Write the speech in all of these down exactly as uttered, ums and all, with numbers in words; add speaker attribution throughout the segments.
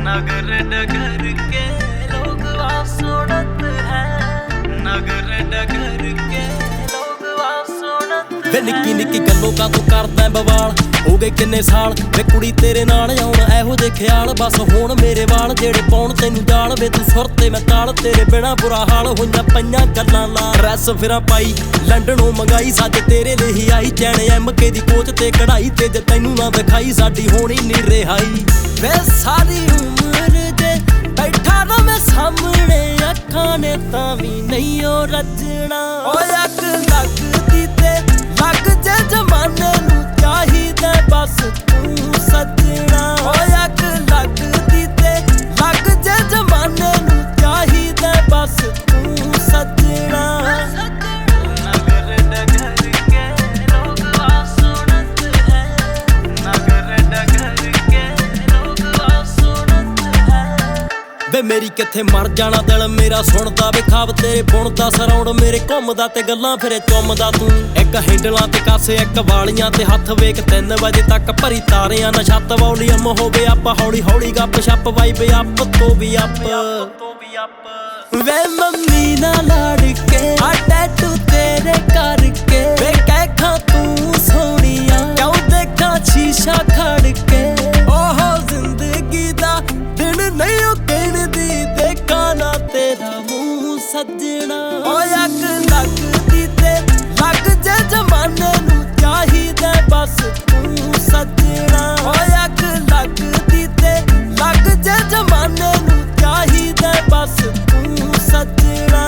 Speaker 1: नगर डगर के लोग सुनत है, नगर डगर के लोग सुनत है। निक्की निक्की गल्लों का तू करदा बवाल, हो गए किन्ने साल वे कुड़ी तेरे नाल आउण एहो जे ख्याल। बस हुण मेरे वाल जेड़े पाउण तैनूं जाल वे तू सुर ते मैं ताल, तेरे बिना बुरा हाल होइयां पईयां गल्लां ला। ड्रैस फिरां पाई लंडनों मंगाई, सज तेरे लिए ही आई। चैन एम के दी कोच ते कढ़ाई ते जे तैनूं ना दिखाई साडी होनी नी रिहाई। वे सारी उम्र जे बैठा ना मैं सामने, अखां ने तां वी नहीं ओ रजना। ओए अग लगदी ते लग जे जमाने नूं चाहिदा बस तू सजना। ओए अग लगदी ते लग जे जमाने नूं चाहिदा बस तू सजना। नगर डगर के लोग सुनत है, नगर डगर के लोग सुनत है। वे मेरी किथे मर जाना दिल मेरा सुनदा वे खाब तेरे बुणदा सराउंड मेरे घुमदा ते गल्लां फिरे चुमदा तू। एक हैंडलां ते कासे एक वालियां ते हत्थ वेख तीन बजे तक भरी तारियां ना छत वॉल्यूम होवे आप हौली हौली गप शप वाइब अप तो भी अप। वे मम्मी ना लड़ के आ टैटू तेरे करके, वे कह खां तू सोनिया क्यों देखा शीशा खड़ के। ओहो जिंदगी दा दिन नहीं ओ गिनदी देखा ना तेरा मुंह सजना। ओए अग लगदी ते लग जे जमाने नूं चाहिदा बस तू सजना। ओए अग लगदी ते लग जे जमाने नूं चाहिदा बस तू सजना।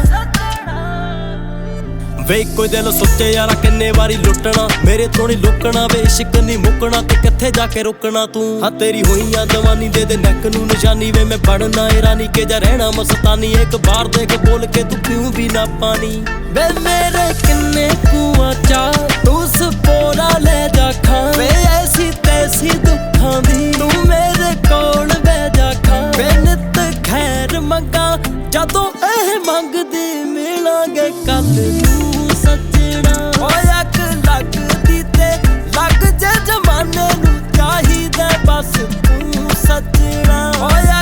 Speaker 1: वे कोई दिल सोचे यारा किन्ने वारी लुटना, मेरे तो नहीं लुकना वे इश्क नहीं मुकना ते किथे जाके रुकना तू। हाँ तेरी हुईयां जवानी दे दे नैक नूं निशानी, वे मैं बनना ए रानी के जा रहना मस्तानी। एक बार देख बोल के तू क्यों भी ना पानी। वे मेरे किन्ने कुआं चा तू सपोरा ले जा खां, वे ऐसी तैसी दुखां दी तू मेरे कोल बह जा खां। वे नित खैर मंगा जदों एह मंगदी मिलांगे कल नूं सजना। ओए अग लगदी ते लग जे जमाने नूं चाहिदा बस तू सजना। ओए